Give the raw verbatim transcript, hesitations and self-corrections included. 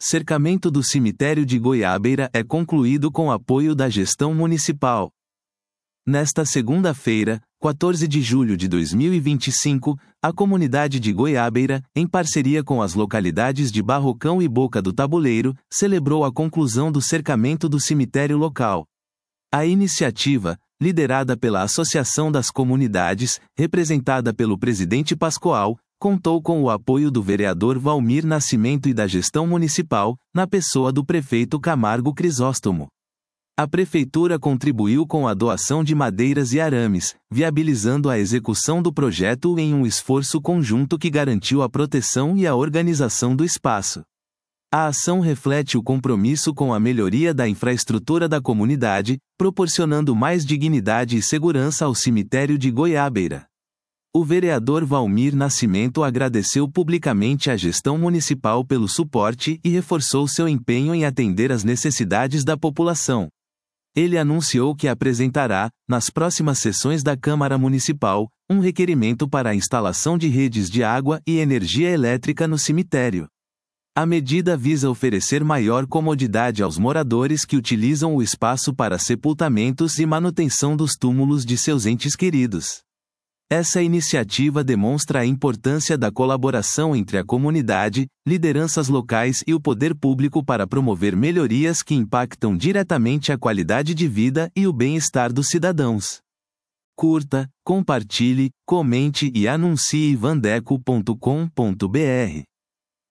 Cercamento do cemitério de Goiabeira é concluído com apoio da gestão municipal. Nesta segunda-feira, quatorze de julho de dois mil e vinte e cinco, a comunidade de Goiabeira, em parceria com as localidades de Barrocão e Boca do Tabuleiro, celebrou a conclusão do cercamento do cemitério local. A iniciativa, liderada pela Associação das Comunidades, representada pelo presidente Pascoal, contou com o apoio do vereador Valmir Nascimento e da gestão municipal, na pessoa do prefeito Camargo Crisóstomo. A prefeitura contribuiu com a doação de madeiras e arames, viabilizando a execução do projeto em um esforço conjunto que garantiu a proteção e a organização do espaço. A ação reflete o compromisso com a melhoria da infraestrutura da comunidade, proporcionando mais dignidade e segurança ao cemitério de Goiabeira. O vereador Valmir Nascimento agradeceu publicamente à gestão municipal pelo suporte e reforçou seu empenho em atender às necessidades da população. Ele anunciou que apresentará, nas próximas sessões da Câmara Municipal, um requerimento para a instalação de redes de água e energia elétrica no cemitério. A medida visa oferecer maior comodidade aos moradores que utilizam o espaço para sepultamentos e manutenção dos túmulos de seus entes queridos. Essa iniciativa demonstra a importância da colaboração entre a comunidade, lideranças locais e o poder público para promover melhorias que impactam diretamente a qualidade de vida e o bem-estar dos cidadãos. Curta, compartilhe, comente e anuncie vandeco ponto com ponto br.